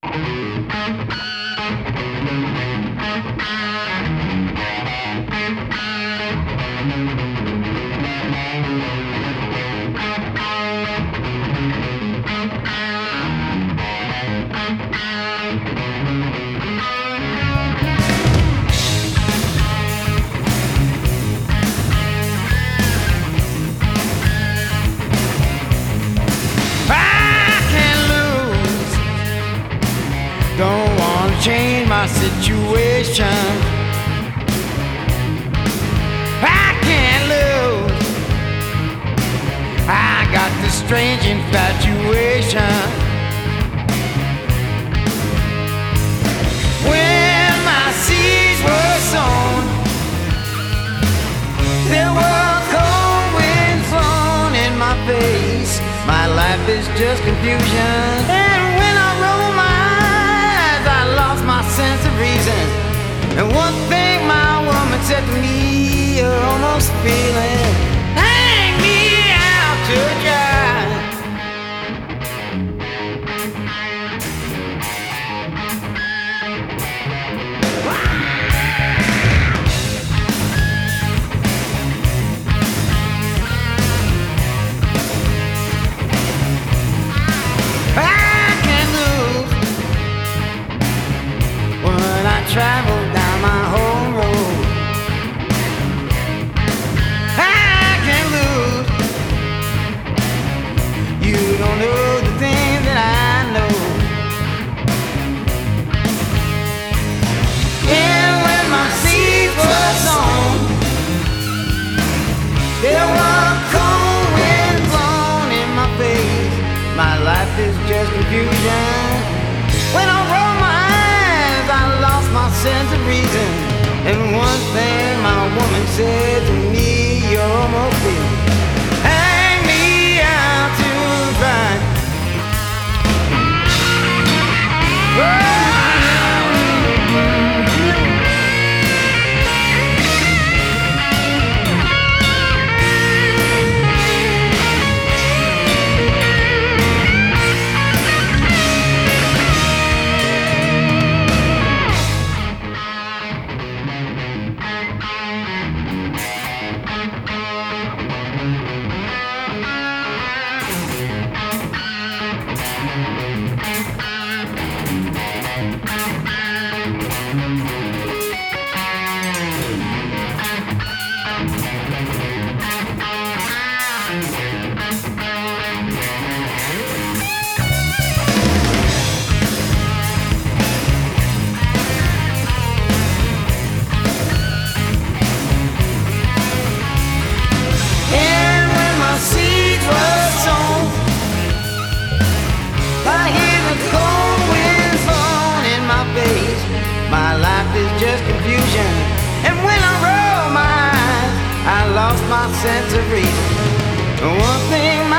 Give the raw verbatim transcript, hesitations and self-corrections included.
Change my situation. I can't lose. I got this strange infatuation. When my seeds were sown, there were cold winds blown in my face. My life is just confusion. And when I roll my my sense of reason, and one thing my woman said to me, you're almost feeling, hang me out to dry. Travel down my home road, I can't lose. You don't know the things that I know. And when my seeds were sown, there were cold winds blown in my face. My life is just confusion. When I roll my I lost my sense of reason. And one thing my woman said to me, you're almost feeling, hang me out to dry. Oh! My life is just confusion. And when I roll my eyes, I lost my sense of reason. One thing